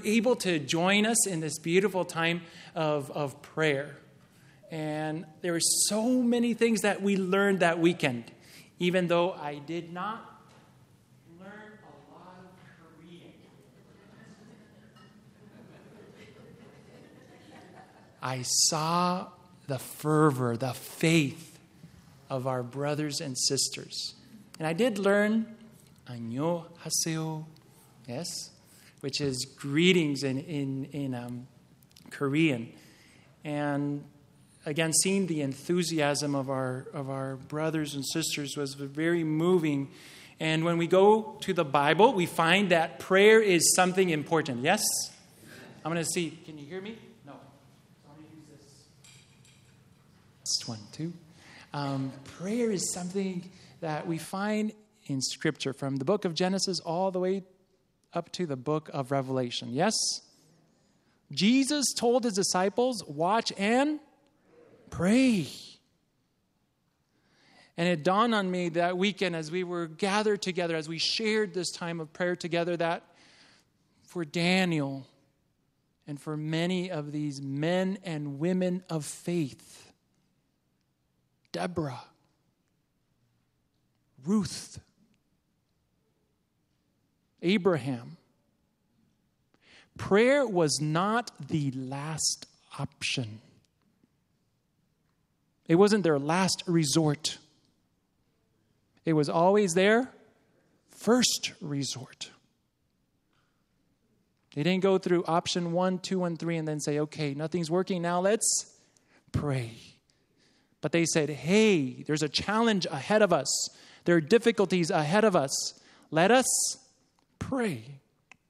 able to join us in this beautiful time of prayer. And there were so many things that we learned that weekend, even though I did not learn a lot of Korean. I saw the fervor, the faith of our brothers and sisters. And I did learn 안녕하세요, yes, which is greetings in Korean. And again, seeing the enthusiasm of our brothers and sisters was very moving. And when we go to the Bible, we find that prayer is something important. Yes? I'm going to see. Can you hear me? No. So I'm going to use this. 1, 2. Prayer is something that we find in Scripture from the book of Genesis all the way up to the book of Revelation. Yes? Jesus told his disciples, watch and pray. And it dawned on me that weekend as we were gathered together, as we shared this time of prayer together, that for Daniel and for many of these men and women of faith, Deborah, Ruth, Abraham, prayer was not the last option. It wasn't their last resort. It was always their first resort. They didn't go through option 1, 2, and 3 and then say, okay, nothing's working now, let's pray. But they said, hey, there's a challenge ahead of us. There are difficulties ahead of us. Let us pray.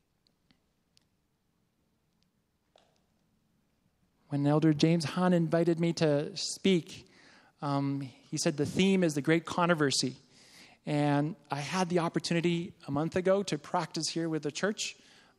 When Elder James Hahn invited me to speak, he said the theme is the great controversy. And I had the opportunity a month ago to practice here with the church.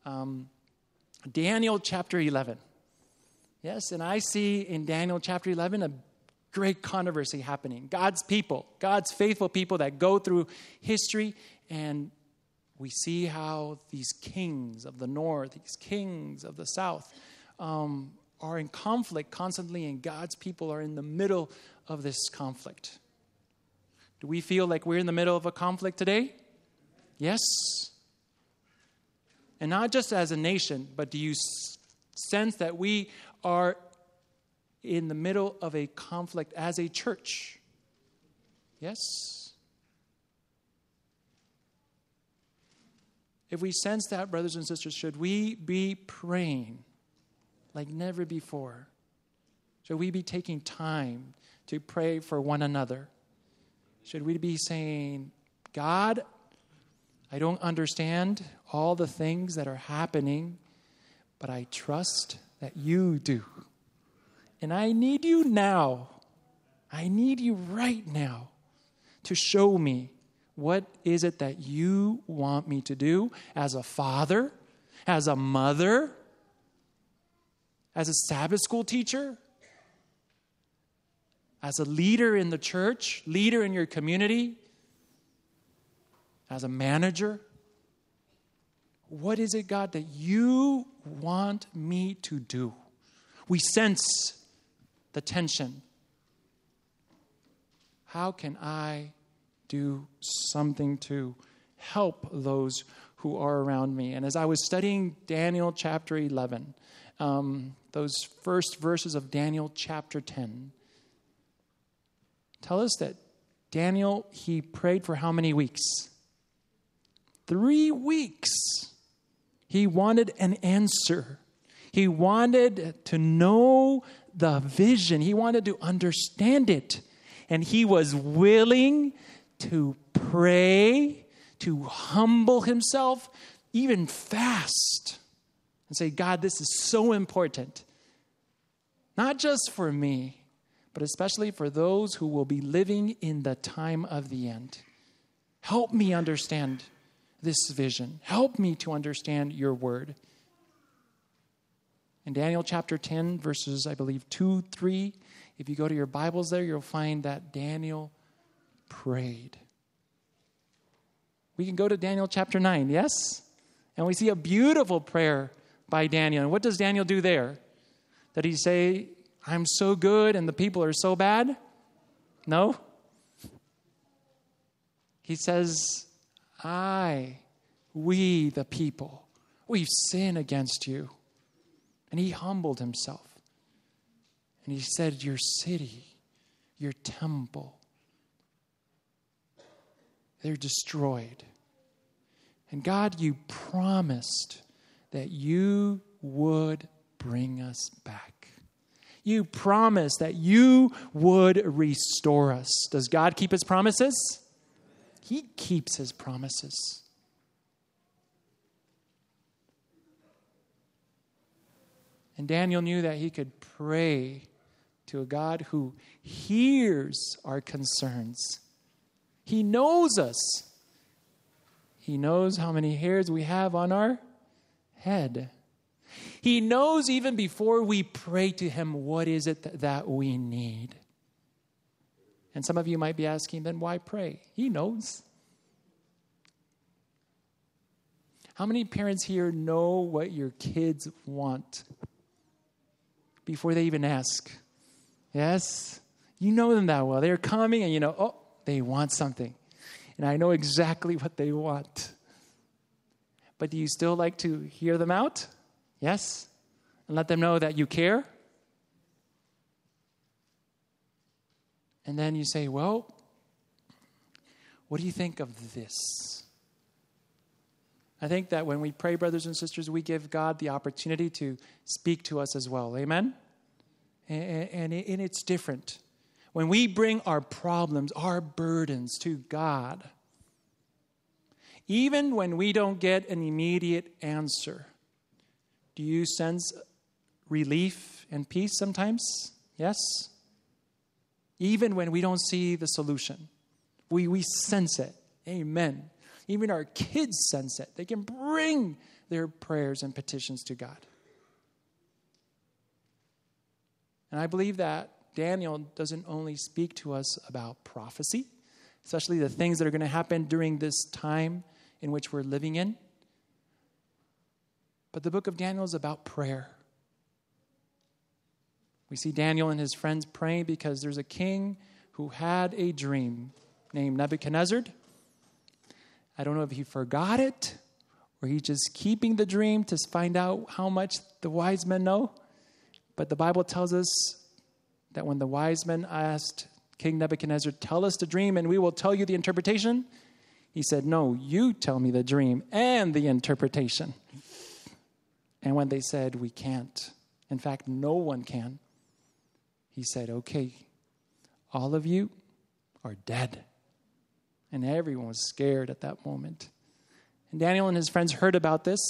Daniel chapter 11. Yes, and I see in Daniel chapter 11 a great controversy happening. God's people, God's faithful people that go through history, and we see how these kings of the north, these kings of the south, are in conflict constantly, and God's people are in the middle of this conflict. Do we feel like we're in the middle of a conflict today? Yes. And not just as a nation, but do you sense that we are in the middle of a conflict as a church? Yes. If we sense that, brothers and sisters, should we be praying like never before? Should we be taking time to pray for one another? Should we be saying, God, I don't understand all the things that are happening, but I trust that you do. And I need you now. I need you right now to show me what is it that you want me to do as a father, as a mother, as a Sabbath school teacher, as a leader in the church, leader in your community, as a manager. What is it, God, that you want me to do? We sense the tension. How can I do something to help those who are around me? And as I was studying Daniel chapter 11, those first verses of Daniel chapter 10, tell us that Daniel, he prayed for how many weeks? 3 weeks. He wanted an answer. He wanted to know the vision. He wanted to understand it. And he was willing to pray, to humble himself, even fast, and say, God, this is so important. Not just for me, but especially for those who will be living in the time of the end. Help me understand this vision. Help me to understand your word. In Daniel chapter 10, verses, I believe, 2, 3, if you go to your Bibles there, you'll find that Daniel prayed. We can go to Daniel chapter 9, yes? And we see a beautiful prayer by Daniel. And what does Daniel do there? Did he say, I'm so good and the people are so bad? No. He says, we the people, we've sinned against you. And he humbled himself. And he said, your city, your temple, they're destroyed. And God, you promised that you would bring us back. You promised that you would restore us. Does God keep his promises? He keeps his promises. And Daniel knew that he could pray to a God who hears our concerns. He knows us. He knows how many hairs we have on our head. He knows even before we pray to him, what is it that we need? And some of you might be asking, then why pray? He knows. How many parents here know what your kids want before they even ask? Yes? You know them that well. They're coming and you know, oh, they want something. And I know exactly what they want. But do you still like to hear them out? Yes? And let them know that you care? And then you say, well, what do you think of this? I think that when we pray, brothers and sisters, we give God the opportunity to speak to us as well. Amen? And it's different. When we bring our problems, our burdens to God, even when we don't get an immediate answer, do you sense relief and peace sometimes? Yes? Even when we don't see the solution, we sense it. Amen. Even our kids sense it. They can bring their prayers and petitions to God. And I believe that Daniel doesn't only speak to us about prophecy, especially the things that are going to happen during this time in which we're living in, but the book of Daniel is about prayer. We see Daniel and his friends praying because there's a king who had a dream named Nebuchadnezzar. I don't know if he forgot it or he's just keeping the dream to find out how much the wise men know. But the Bible tells us that when the wise men asked King Nebuchadnezzar, tell us the dream and we will tell you the interpretation, he said, no, you tell me the dream and the interpretation. And when they said, we can't, in fact, no one can, he said, okay, all of you are dead. And everyone was scared at that moment. And Daniel and his friends heard about this.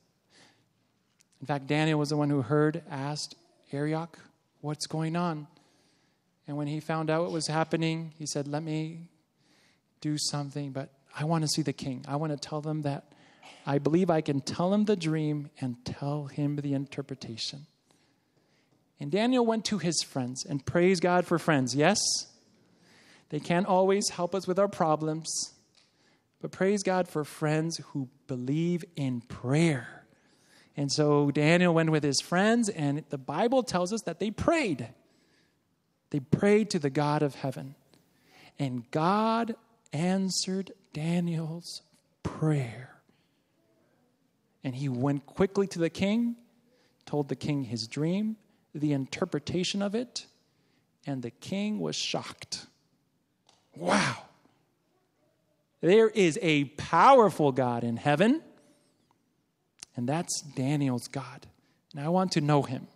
In fact, Daniel was the one who asked Arioch, what's going on? And when he found out what was happening, he said, let me do something, but I want to see the king. I want to tell them that I believe I can tell him the dream and tell him the interpretation. And Daniel went to his friends, and praise God for friends, yes? They can't always help us with our problems, but praise God for friends who believe in prayer. And so Daniel went with his friends, and the Bible tells us that they prayed. They prayed to the God of heaven. And God answered Daniel's prayer. And he went quickly to the king, told the king his dream, the interpretation of it, and the king was shocked. Wow. There is a powerful God in heaven, and that's Daniel's God. And I want to know him.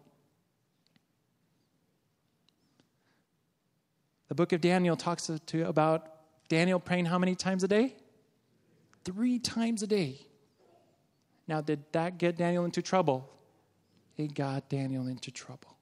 The book of Daniel talks about Daniel praying how many times a day? 3 times a day. Now, did that get Daniel into trouble? It got Daniel into trouble.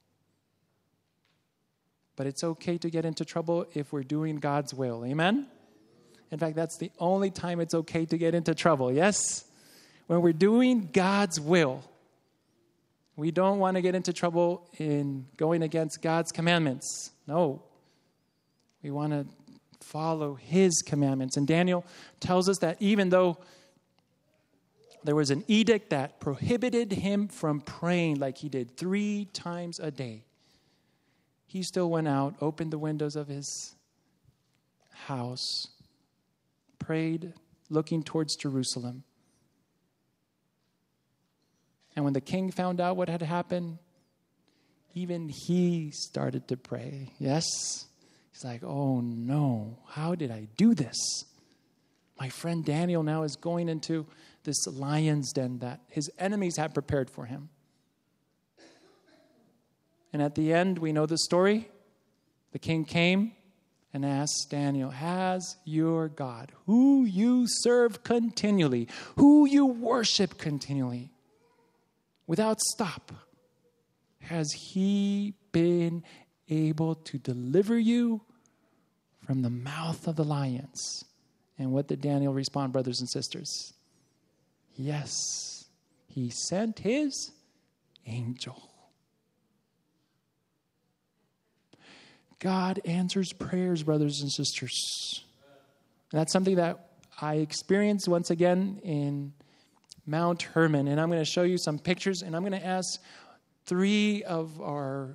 But it's okay to get into trouble if we're doing God's will. Amen? In fact, that's the only time it's okay to get into trouble. Yes? When we're doing God's will. We don't want to get into trouble in going against God's commandments. No. We want to follow his commandments. And Daniel tells us that even though there was an edict that prohibited him from praying like he did 3 times a day. He still went out, opened the windows of his house, prayed, looking towards Jerusalem. And when the king found out what had happened, even he started to pray. Yes? He's like, oh no, how did I do this? My friend Daniel now is going into this lion's den that his enemies had prepared for him. And at the end, we know the story. The king came and asked Daniel, has your God, who you serve continually, who you worship continually, without stop, has he been able to deliver you from the mouth of the lions? And what did Daniel respond, brothers and sisters? Yes, he sent his angel. God answers prayers, brothers and sisters. And that's something that I experienced once again in Mount Hermon. And I'm going to show you some pictures, and I'm going to ask 3 of our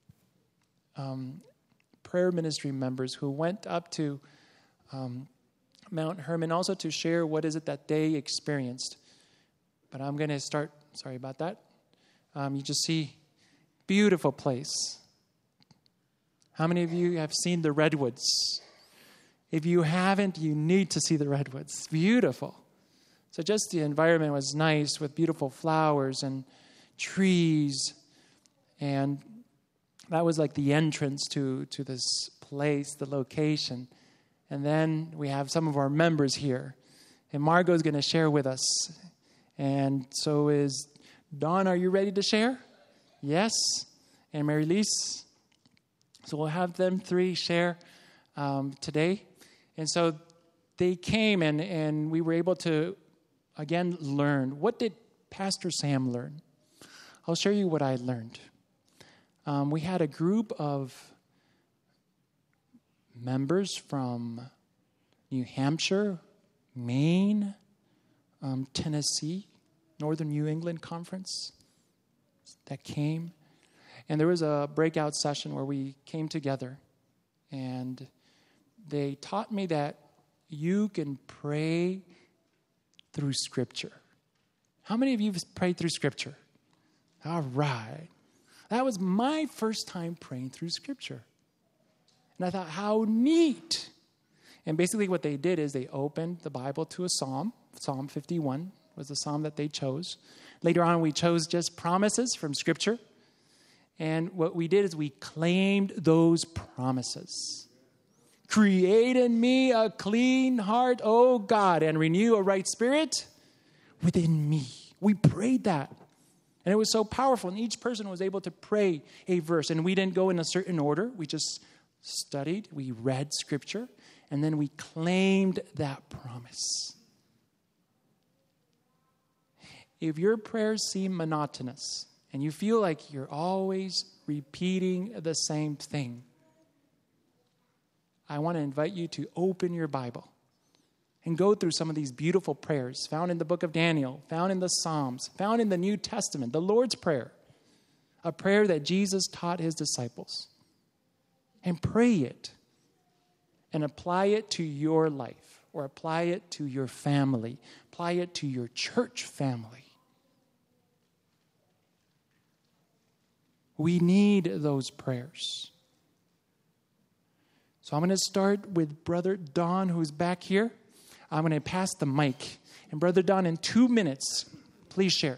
prayer ministry members who went up to Mount Hermon also to share what is it that they experienced. But I'm going to start, sorry about that. You just see, beautiful place. How many of you have seen the redwoods? If you haven't, you need to see the redwoods. It's beautiful. So just the environment was nice with beautiful flowers and trees. And that was like the entrance to this place, the location. And then we have some of our members here. And Margot's going to share with us. And so is Dawn, are you ready to share? Yes. And Mary-Lise? So we'll have them 3 share today. And so they came and we were able to, again, learn. What did Pastor Sam learn? I'll show you what I learned. We had a group of members from New Hampshire, Maine, Tennessee, Northern New England Conference that came. And there was a breakout session where we came together. And they taught me that you can pray through Scripture. How many of you have prayed through Scripture? All right. That was my first time praying through Scripture. And I thought, how neat. And basically what they did is they opened the Bible to a psalm. Psalm 51 was the psalm that they chose. Later on, we chose just promises from Scripture. And what we did is we claimed those promises. Create in me a clean heart, O God, and renew a right spirit within me. We prayed that. And it was so powerful. And each person was able to pray a verse. And we didn't go in a certain order. We just studied, we read Scripture, and then we claimed that promise. If your prayers seem monotonous, and you feel like you're always repeating the same thing, I want to invite you to open your Bible and go through some of these beautiful prayers found in the book of Daniel, found in the Psalms, found in the New Testament, the Lord's Prayer, a prayer that Jesus taught his disciples. And pray it and apply it to your life or apply it to your family, apply it to your church family. We need those prayers. So I'm going to start with Brother Don, who's back here. I'm going to pass the mic. And Brother Don, in 2 minutes, please share.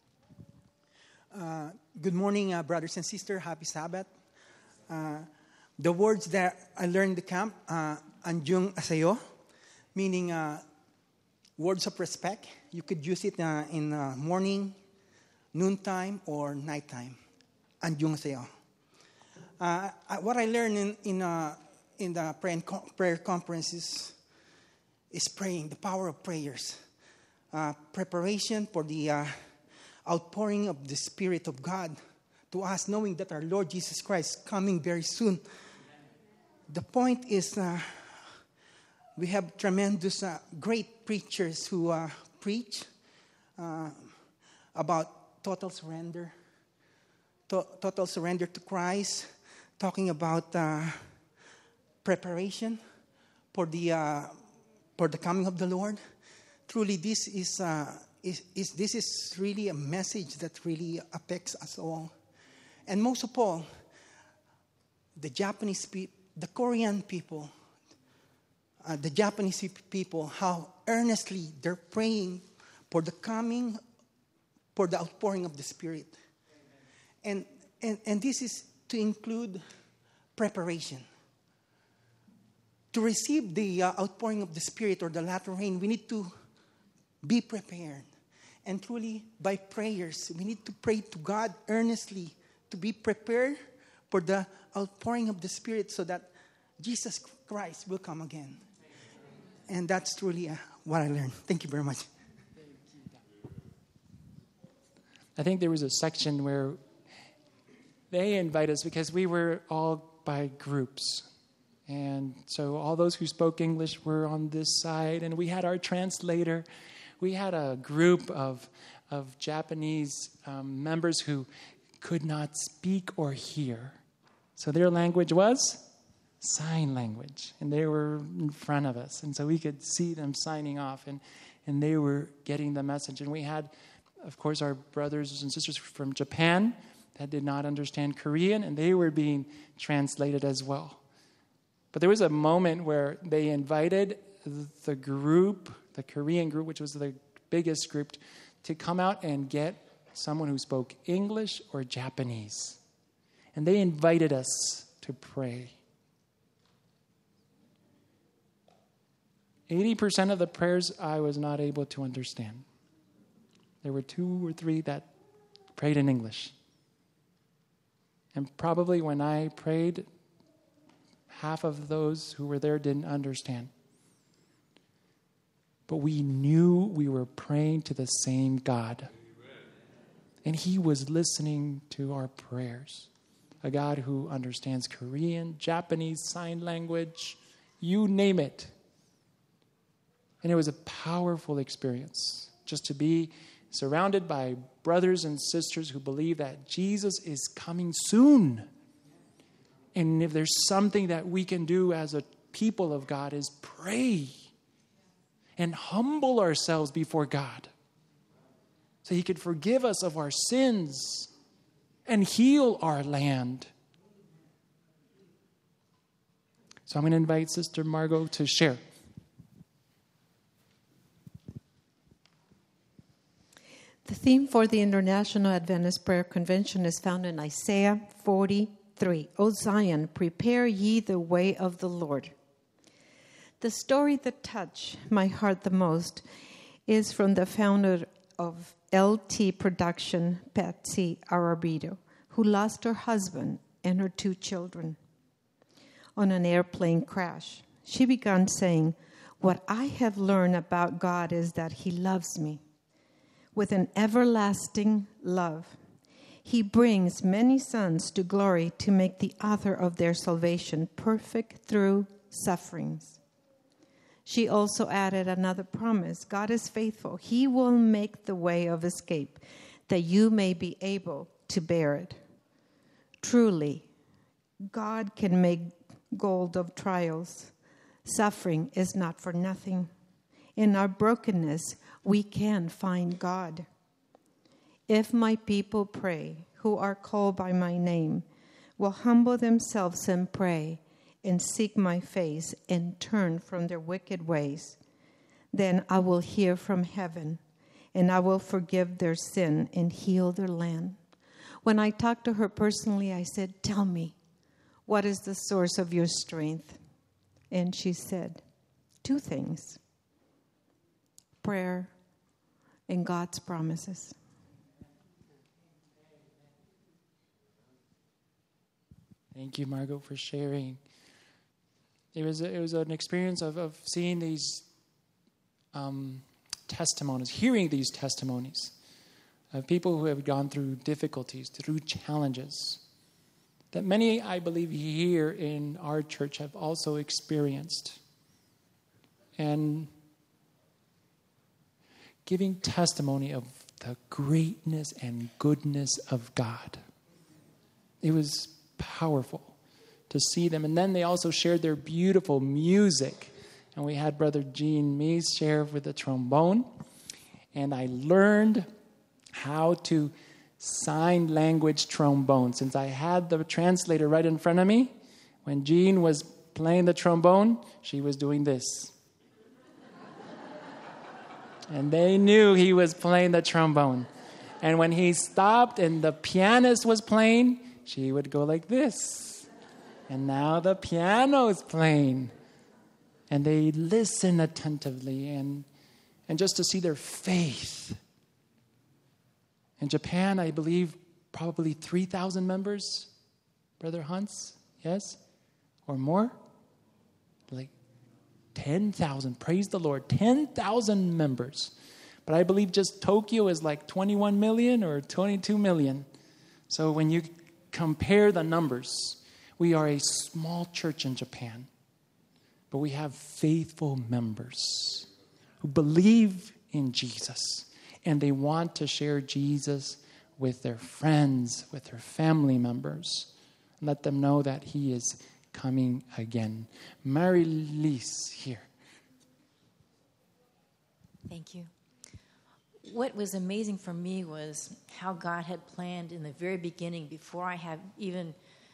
Good morning, brothers and sisters. Happy Sabbath. The words that I learned in the camp, anjung asayo, meaning words of respect. You could use it in morning, noontime, or nighttime. Anjung asayo. What I learned in the prayer conferences is praying, the power of prayers. Preparation for the outpouring of the Spirit of God to us, knowing that our Lord Jesus Christ is coming very soon. The point is we have tremendous, great preachers who preach about total surrender. Total surrender to Christ. Talking about preparation for the coming of the Lord. Truly, this is really a message that really affects us all. And most of all, the Japanese people, the Korean people, the Japanese people, how earnestly they're praying for the outpouring of the Spirit. And this is to include preparation. To receive the outpouring of the Spirit or the latter rain, we need to be prepared. And truly, by prayers, we need to pray to God earnestly to be prepared for the outpouring of the Spirit so that Jesus Christ will come again. And that's truly what I learned. Thank you very much. I think there was a section where they invite us because we were all by groups. And so all those who spoke English were on this side, and we had our translator. We had a group of Japanese members who could not speak or hear. So their language was sign language, and they were in front of us. And so we could see them signing off, and they were getting the message. And we had, of course, our brothers and sisters from Japan that did not understand Korean, and they were being translated as well. But there was a moment where they invited the group, the Korean group, which was the biggest group, to come out and get someone who spoke English or Japanese. And they invited us to pray. 80% of the prayers I was not able to understand. There were 2 or 3 that prayed in English. And probably when I prayed, half of those who were there didn't understand. But we knew we were praying to the same God. And He was listening to our prayers. A God who understands Korean, Japanese, sign language, you name it. And it was a powerful experience just to be surrounded by brothers and sisters who believe that Jesus is coming soon. And if there's something that we can do as a people of God is pray and humble ourselves before God so He could forgive us of our sins and heal our land. So I'm going to invite Sister Margot to share. The theme for the International Adventist Prayer Convention is found in Isaiah 40:3. O Zion, prepare ye the way of the Lord. The story that touched my heart the most is from the founder of LT Production, Patsy Arabido, who lost her husband and her 2 children on an airplane crash. She began saying, "What I have learned about God is that He loves me with an everlasting love. He brings many sons to glory to make the author of their salvation perfect through sufferings." She also added another promise. God is faithful. He will make the way of escape that you may be able to bear it. Truly, God can make gold of trials. Suffering is not for nothing. In our brokenness, we can find God. If my people pray, who are called by my name, will humble themselves and pray and seek my face and turn from their wicked ways, then I will hear from heaven and I will forgive their sin and heal their land. When I talked to her personally, I said, "Tell me, what is the source of your strength?" And she said, 2 things: prayer and God's promises. Thank you, Margot, for sharing. It was an experience of seeing these testimonies, hearing these testimonies of people who have gone through difficulties, through challenges, that many, I believe, here in our church have also experienced. And giving testimony of the greatness and goodness of God. It was powerful to see them. And then they also shared their beautiful music. And we had Brother Gene Mees share with the trombone. And I learned how to sign language trombone. Since I had the translator right in front of me, when Gene was playing the trombone, she was doing this. And they knew he was playing the trombone. And when he stopped and the pianist was playing, she would go like this. And now the piano is playing. And they listen attentively and just to see their faith. In Japan, I believe probably 3,000 members, Brother Hans, yes? Or more? Like 10,000, praise the Lord, 10,000 members. But I believe just Tokyo is like 21 million or 22 million. So when you compare the numbers, we are a small church in Japan. But we have faithful members who believe in Jesus. And they want to share Jesus with their friends, with their family members. And let them know that he is coming again. Mary Lise here. Thank you. What was amazing for me was how God had planned in the very beginning, before I had even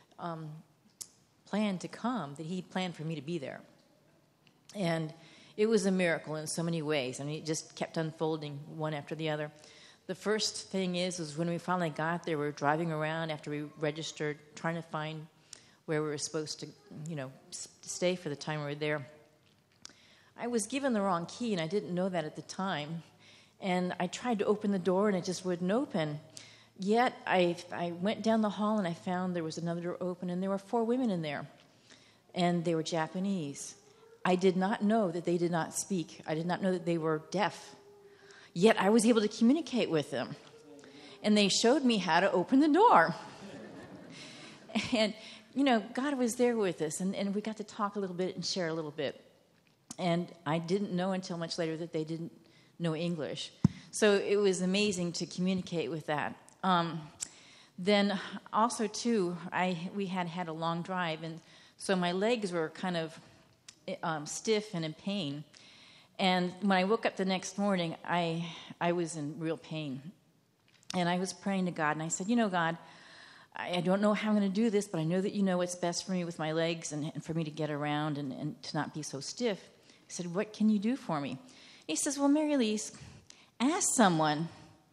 planned to come, that he planned for me to be there. And it was a miracle in so many ways. I mean, it just kept unfolding one after the other. The first thing is when we finally got there, we were driving around after we registered, trying to find where we were supposed to, stay for the time we were there. I was given the wrong key, and I didn't know that at the time. And I tried to open the door, and it just wouldn't open. Yet I went down the hall, and I found there was another door open, and there were 4 women in there. And they were Japanese. I did not know that they did not speak. I did not know that they were deaf. Yet I was able to communicate with them. And they showed me how to open the door. And, God was there with us. And we got to talk a little bit and share a little bit. And I didn't know until much later that they didn't know English. So it was amazing to communicate with that. Then also, too, we had a long drive. And so my legs were kind of stiff and in pain. And when I woke up the next morning, I was in real pain. And I was praying to God, and I said, God, I don't know how I'm going to do this, but I know that you know what's best for me with my legs and for me to get around and to not be so stiff. I said, what can you do for me? He says, well, Mary Lise, ask someone,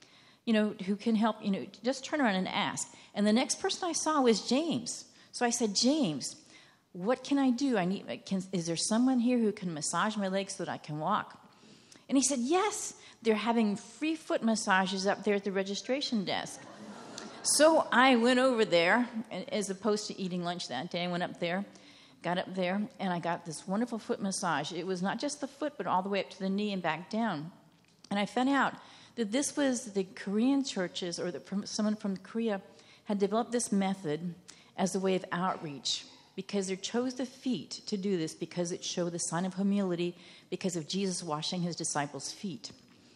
who can help, just turn around and ask. And the next person I saw was James. So I said, James, what can I do? Is there someone here who can massage my legs so that I can walk? And he said, yes, they're having free foot massages up there at the registration desk. So I went over there, as opposed to eating lunch that day. I went up there, got up there, and I got this wonderful foot massage. It was not just the foot, but all the way up to the knee and back down. And I found out that this was the Korean churches, or that someone from Korea had developed this method as a way of outreach, because they chose the feet to do this, because it showed the sign of humility, because of Jesus washing his disciples' feet.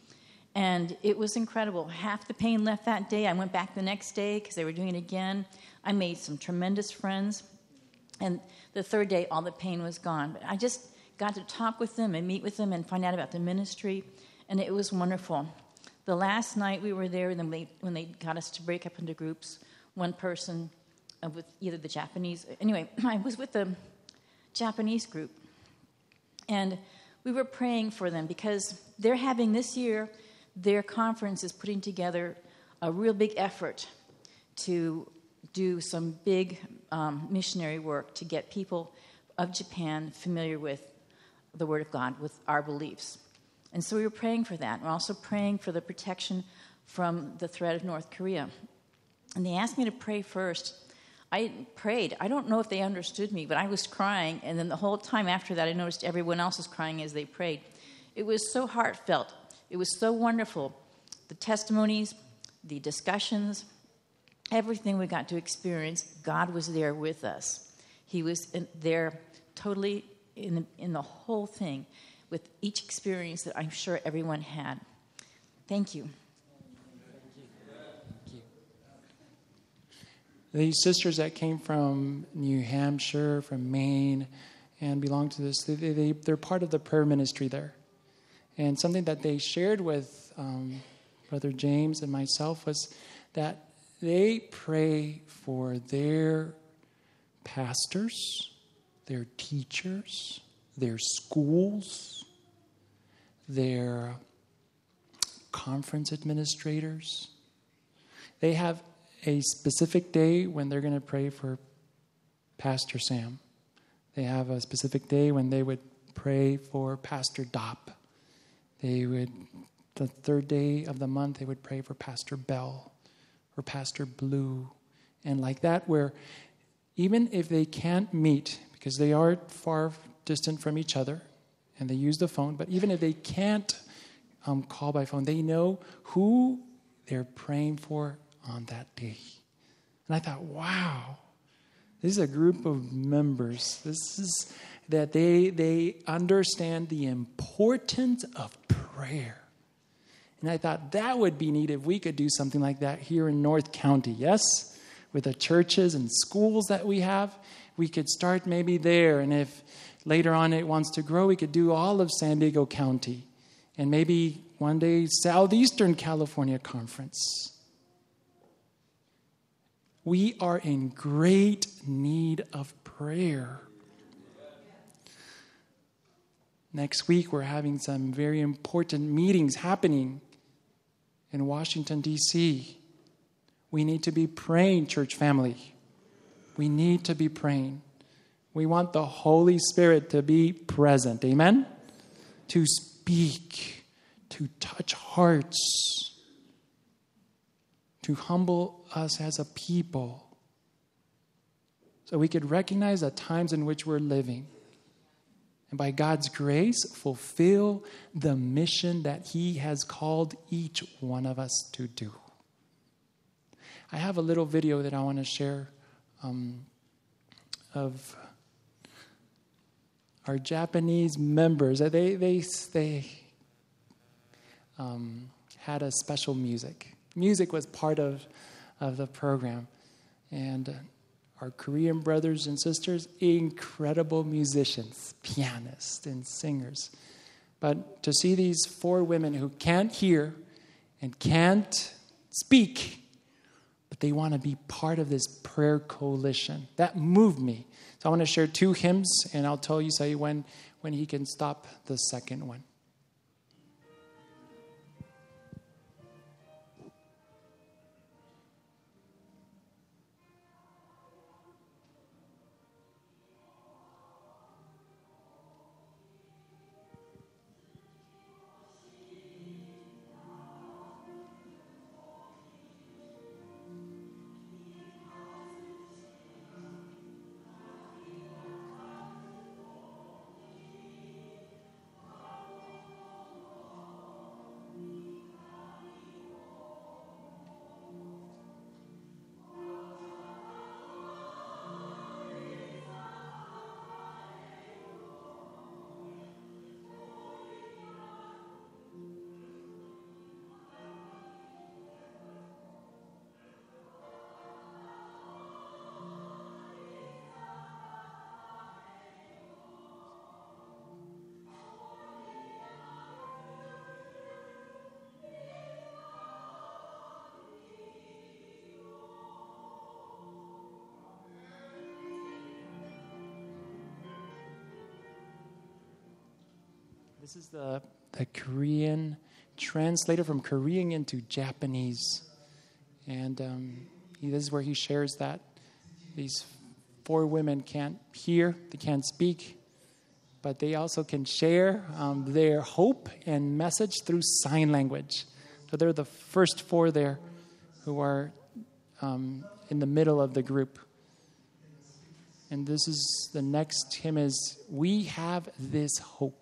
And it was incredible. Half the pain left that day. I went back the next day because they were doing it again. I made some tremendous friends. And the third day, all the pain was gone. But I just got to talk with them and meet with them and find out about the ministry. And it was wonderful. The last night we were there, and when they got us to break up into groups, one person with either the Japanese... Anyway, I was with the Japanese group. And we were praying for them because they're having this year... Their conference is putting together a real big effort to do some big missionary work to get people of Japan familiar with the Word of God, with our beliefs. And so we were praying for that. We're also praying for the protection from the threat of North Korea. And they asked me to pray first. I prayed. I don't know if they understood me, but I was crying. And then the whole time after that, I noticed everyone else was crying as they prayed. It was so heartfelt. It was so wonderful. The testimonies, the discussions, everything we got to experience, God was there with us. He was there totally in the whole thing with each experience that I'm sure everyone had. Thank you. These sisters that came from New Hampshire, from Maine, and belong to this, they're part of the prayer ministry there. And something that they shared with Brother James and myself was that they pray for their pastors, their teachers, their schools, their conference administrators. They have a specific day when they're going to pray for Pastor Sam. They have a specific day when they would pray for Pastor Dopp. The third day of the month, they would pray for Pastor Bell or Pastor Blue. And like that, where even if they can't meet, because they are far distant from each other, and they use the phone, but even if they can't call by phone, they know who they're praying for on that day. And I thought, wow, this is a group of members. This is that they understand the importance of prayer. And I thought that would be neat if we could do something like that here in North County, yes? With the churches and schools that we have, we could start maybe there. And if later on it wants to grow, we could do all of San Diego County. And maybe one day, Southeastern California Conference. We are in great need of prayer. Next week, we're having some very important meetings happening in Washington, D.C. We need to be praying, church family. We need to be praying. We want the Holy Spirit to be present. Amen? To speak, to touch hearts, to humble us as a people, so we could recognize the times in which we're living, and by God's grace, fulfill the mission that He has called each one of us to do. I have a little video that I want to share of our Japanese members. They had a special music. Music was part of the program. And our Korean brothers and sisters, incredible musicians, pianists, and singers. But to see these 4 women who can't hear and can't speak, but they want to be part of this prayer coalition, that moved me. So I want to share 2 hymns, and I'll tell you when he can stop the second one. This is the Korean translator from Korean into Japanese. And this is where he shares that these 4 women can't hear, they can't speak, but they also can share their hope and message through sign language. So they're the first 4 there who are in the middle of the group. And this is the next hymn is, We Have This Hope.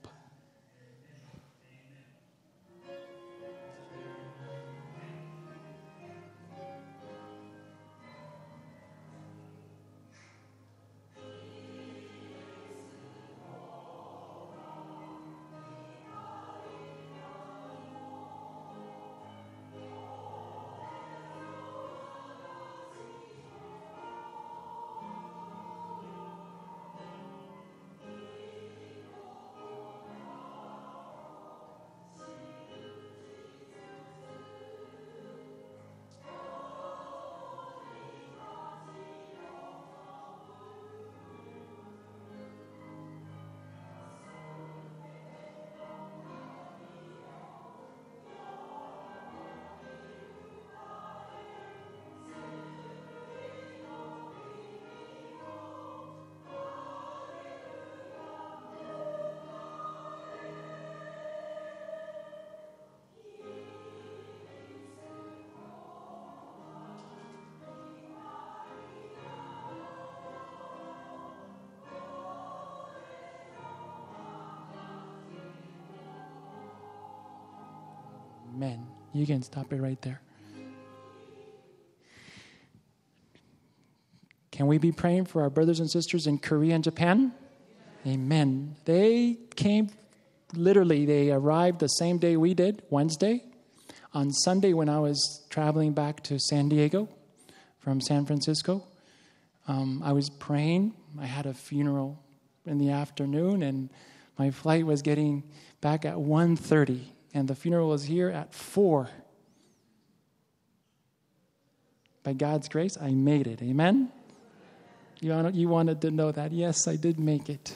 Amen. You can stop it right there. Can we be praying for our brothers and sisters in Korea and Japan? Amen. They came, literally, they arrived the same day we did, Wednesday. On Sunday, when I was traveling back to San Diego from San Francisco, I was praying. I had a funeral in the afternoon, and my flight was getting back at 1:30, and the funeral was here at 4. By God's grace, I made it. Amen? You wanted to know that. Yes, I did make it.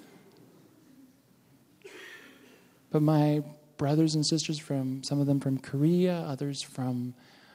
But my brothers and sisters, some of them from Korea, others from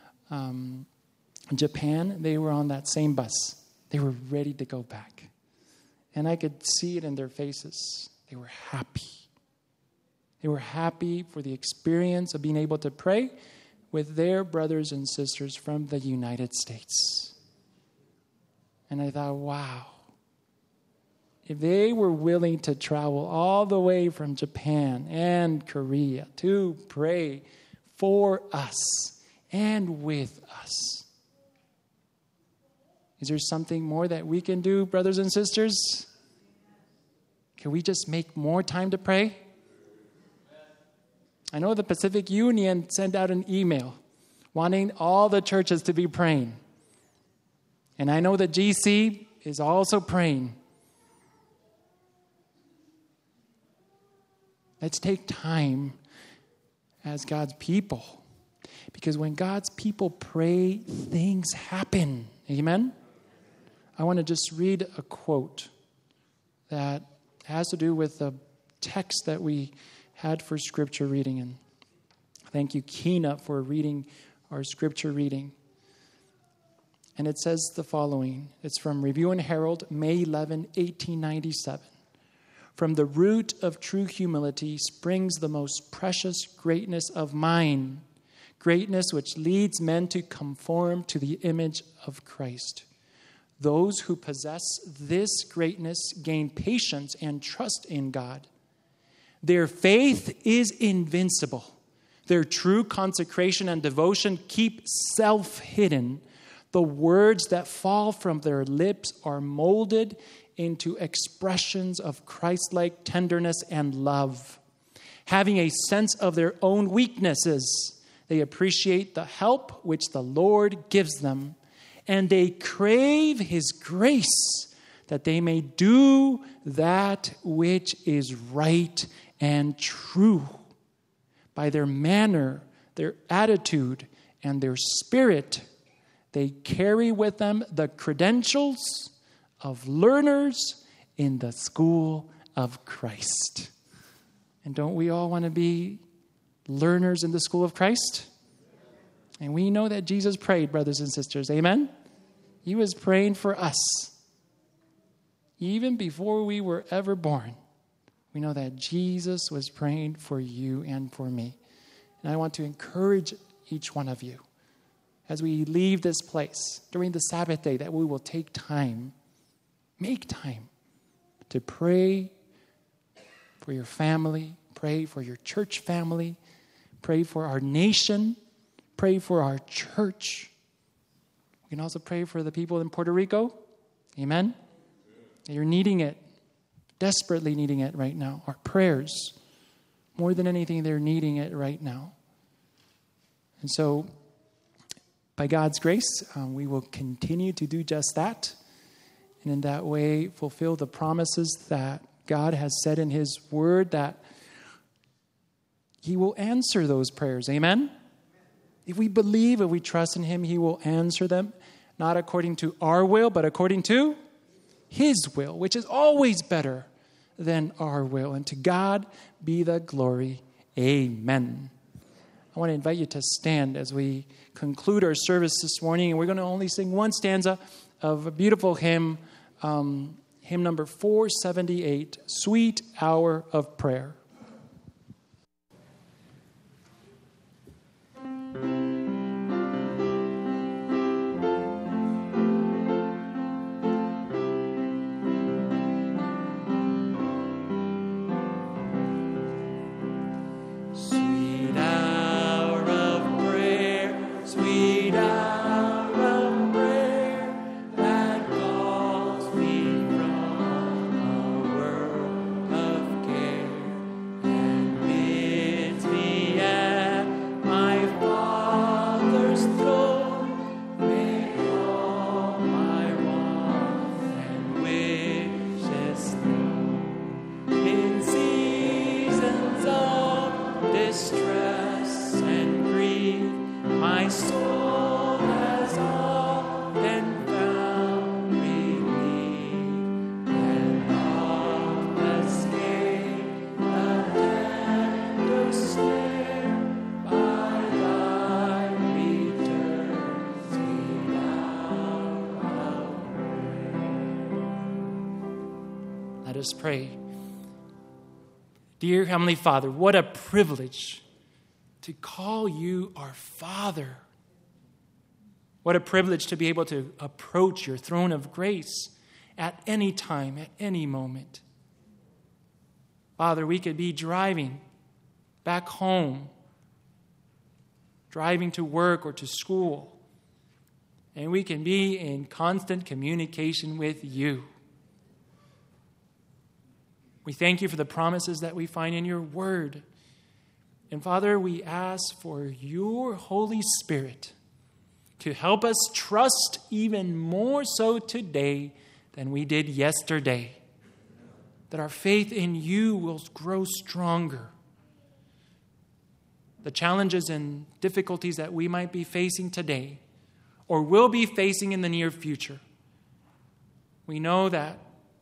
Japan, they were on that same bus. They were ready to go back. And I could see it in their faces. They were happy. They were happy for the experience of being able to pray with their brothers and sisters from the United States. And I thought, wow, if they were willing to travel all the way from Japan and Korea to pray for us and with us, is there something more that we can do, brothers and sisters? Can we just make more time to pray? I know the Pacific Union sent out an email wanting all the churches to be praying. And I know that GC is also praying. Let's take time as God's people. Because when God's people pray, things happen. Amen? I want to just read a quote that has to do with the text that we had for scripture reading. And thank you, Keena, for reading our scripture reading. And it says the following. It's from Review and Herald, May 11, 1897. From the root of true humility springs the most precious greatness of mind, greatness which leads men to conform to the image of Christ. Those who possess this greatness gain patience and trust in God. Their faith is invincible. Their true consecration and devotion keep self hidden. The words that fall from their lips are molded into expressions of Christ-like tenderness and love. Having a sense of their own weaknesses, they appreciate the help which the Lord gives them, and they crave His grace that they may do that which is right and true. By their manner, their attitude, and their spirit, they carry with them the credentials of learners in the school of Christ. And don't we all want to be learners in the school of Christ? And we know that Jesus prayed, brothers and sisters. Amen? He was praying for us. Even before we were ever born, we know that Jesus was praying for you and for me. And I want to encourage each one of you as we leave this place during the Sabbath day that we will take time, make time to pray for your family, pray for your church family, pray for our nation, pray for our church. We can also pray for the people in Puerto Rico. Amen? You're needing it, desperately needing it right now. Our prayers, more than anything, they're needing it right now. And so, by God's grace, we will continue to do just that. And in that way, fulfill the promises that God has said in His Word that He will answer those prayers. Amen? If we believe, if we trust in Him, He will answer them, not according to our will, but according to His will, which is always better than our will. And to God be the glory. Amen. I want to invite you to stand as we conclude our service this morning. And we're going to only sing one stanza of a beautiful hymn, hymn number 478, Sweet Hour of Prayer. Sweet hour Let us pray. Dear Heavenly Father, what a privilege to call you our Father. What a privilege to be able to approach your throne of grace at any time, at any moment. Father, we could be driving back home, driving to work or to school, and we can be in constant communication with you. We thank you for the promises that we find in your word. And Father, we ask for your Holy Spirit to help us trust even more so today than we did yesterday. That our faith in you will grow stronger. The challenges and difficulties that we might be facing today or will be facing in the near future, we know that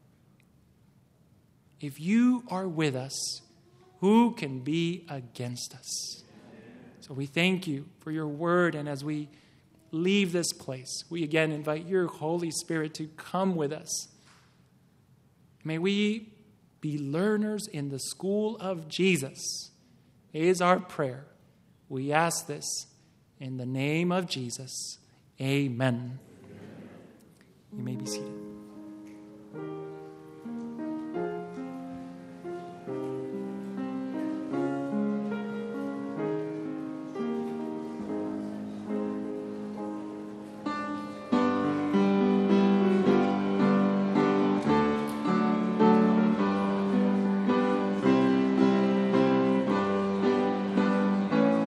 if you are with us, who can be against us? So we thank you for your word, and as we leave this place, we again invite your Holy Spirit to come with us. May we be learners in the school of Jesus, is our prayer. We ask this in the name of Jesus. Amen. You may be seated.